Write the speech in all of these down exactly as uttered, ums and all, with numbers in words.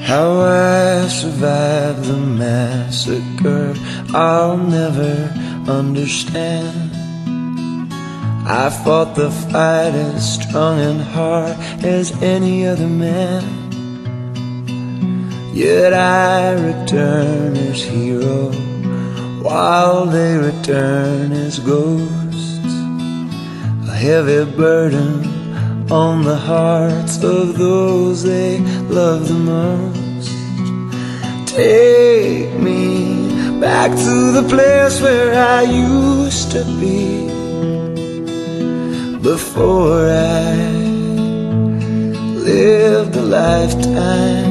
How I survived the massacre, I'll never understand. I fought the fight as strong and hard as any other man. Yet I return as hero, while they return as ghosts. A heavy burden on the hearts of those they love the most. Take me back to the place where I used to be, before I lived a lifetime.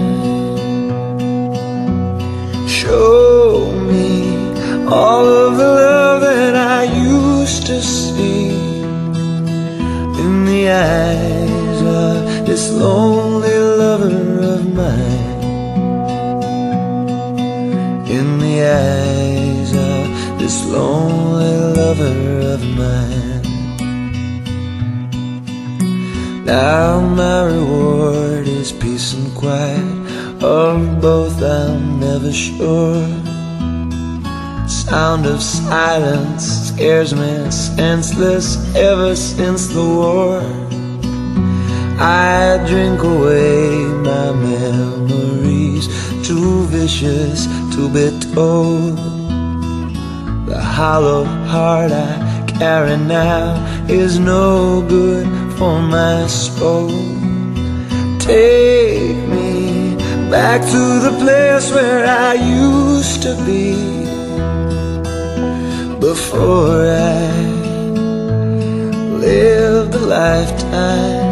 Show me all of the love that I used to see in the eyes of this lonely lover of mine. In the eyes of this lonely lover of mine. Now my reward is peace and quiet, of both I'm never sure. Sound of silence scares me senseless ever since the war. I drink away my memories, too vicious to be told. The hollow heart I carry now is no good for my soul. Take me back to the place where I used to be, before I lived a lifetime.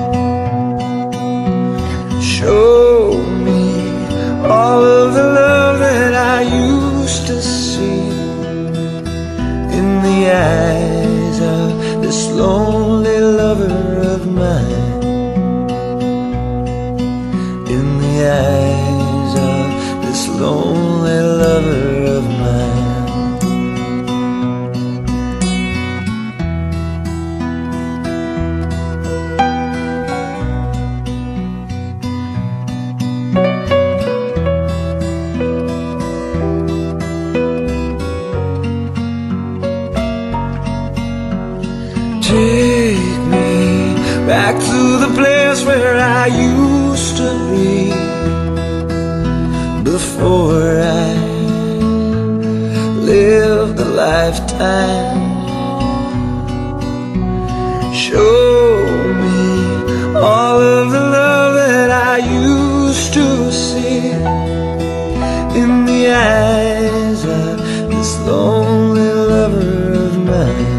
Show me all of the love that I used to see in the eyes of this lonely lover of mine. In the eyes of this lonely lover of mine. Take me back to the place where I used to be, before I lived a lifetime. Show me all of the love that I used to see in the eyes of this lonely lover of mine.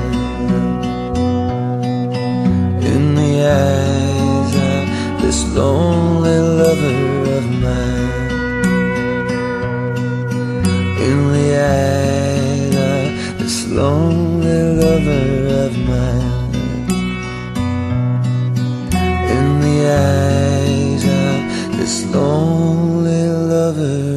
In the eyes of this lonely lover of mine. In the eyes of this lonely lover of mine. In the eyes of this lonely lover